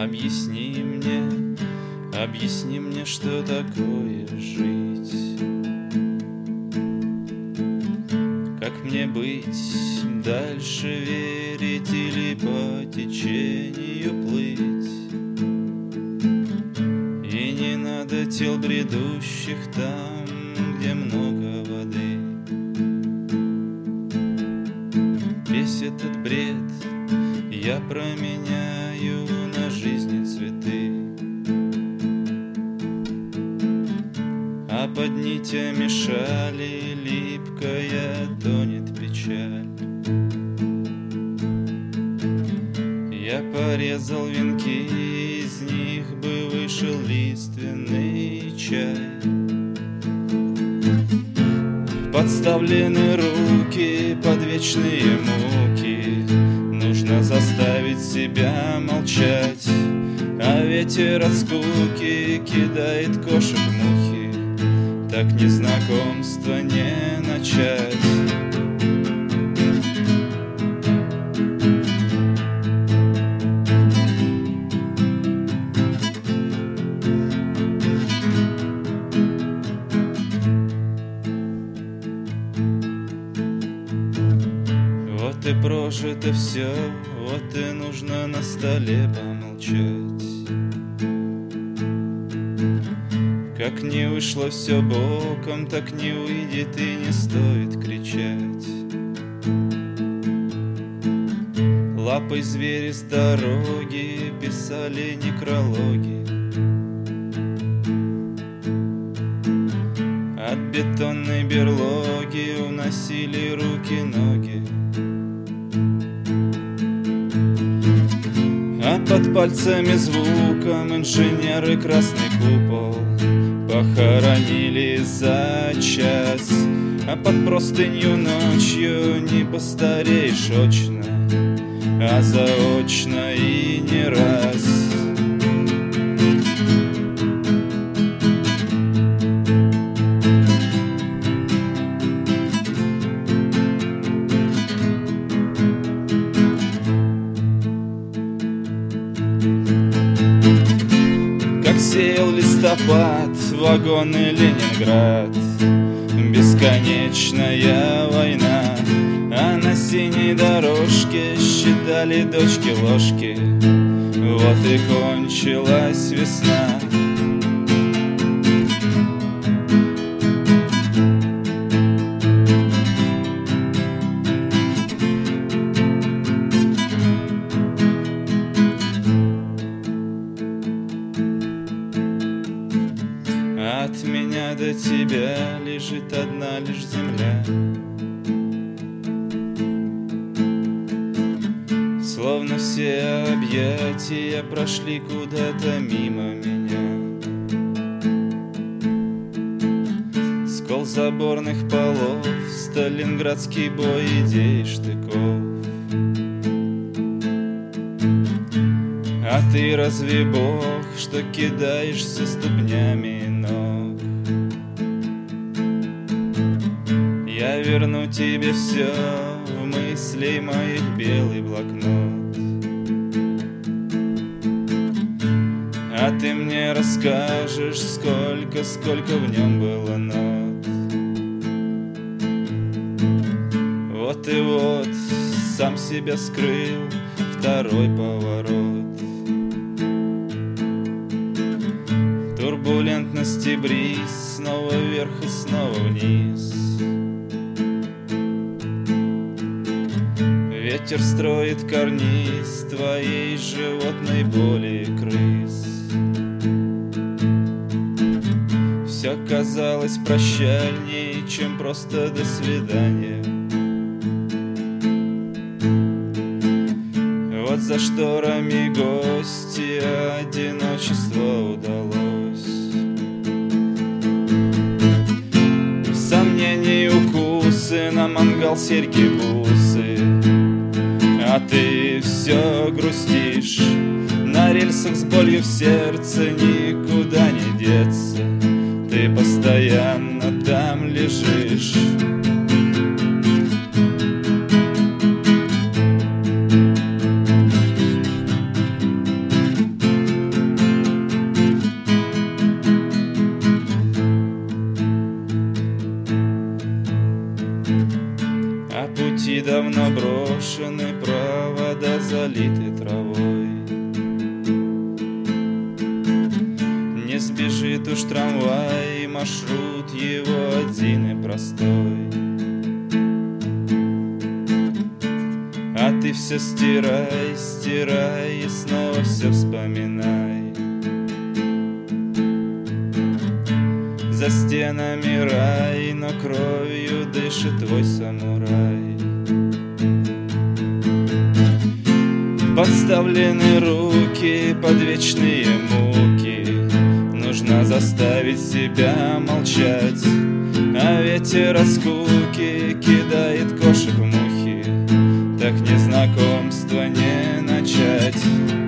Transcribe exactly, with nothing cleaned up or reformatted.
Объясни мне, объясни мне, что такое жить. Как мне быть, дальше верить или по течению плыть? И не надо тел бредущих там, где много воды. Весь этот бред я променяю на жизни цветы. А под нитями шали липкая тонет печаль. Я порезал венки, из них бы вышел лиственный чай. Подставлены руки под вечные муки, нужно заставить себя молчать. А ветер от скуки кидает кошек мухи, так незнакомство не начать. Вот и прожито все, вот и нужно на столе помолчать. Как не вышло все боком, так не выйдет и не стоит кричать. Лапой звери с дороги писали некрологи. От бетонной берлоги уносили руки-ноги. А под пальцами звуком инженеры красный купол похоронили за час. А под простынью ночью не постареешь очно, а заочно и не раз. Как сеял листопад вагоны Ленинград, бесконечная война. А на синей дорожке считали дочки ложки, вот и кончилась весна. От меня до тебя лежит одна лишь земля. Словно все объятия прошли куда-то мимо меня. Скол заборных полов, сталинградский бой идей штыков. А ты разве Бог, что кидаешься ступнями ног? Я верну тебе все в мысли моих белый блокнот. А ты мне расскажешь, сколько, сколько в нем было нот. Вот и вот сам себя скрыл второй поворот. Турбулентности бриз, снова вверх и снова вниз. Ветер строит карниз твоей животной боли крыс. Все казалось прощальней, чем просто до свидания. Вот за шторами гости одиночество удалось. Сомнения и укусы, на мангал серьги-бусы. А ты все грустишь, на рельсах с болью в сердце никуда не деться. Ты постоянно там лежишь. давно брошены, провода залиты травой. Не сбежит уж трамвай, маршрут его один и простой. А ты все стирай, стирай и снова все вспоминай. За стенами рай, но кровью дышит твой самурай. Подставлены руки под вечные муки. Нужно заставить себя молчать, а ветер от скуки кидает кошек в мухи. Так незнакомство не начать.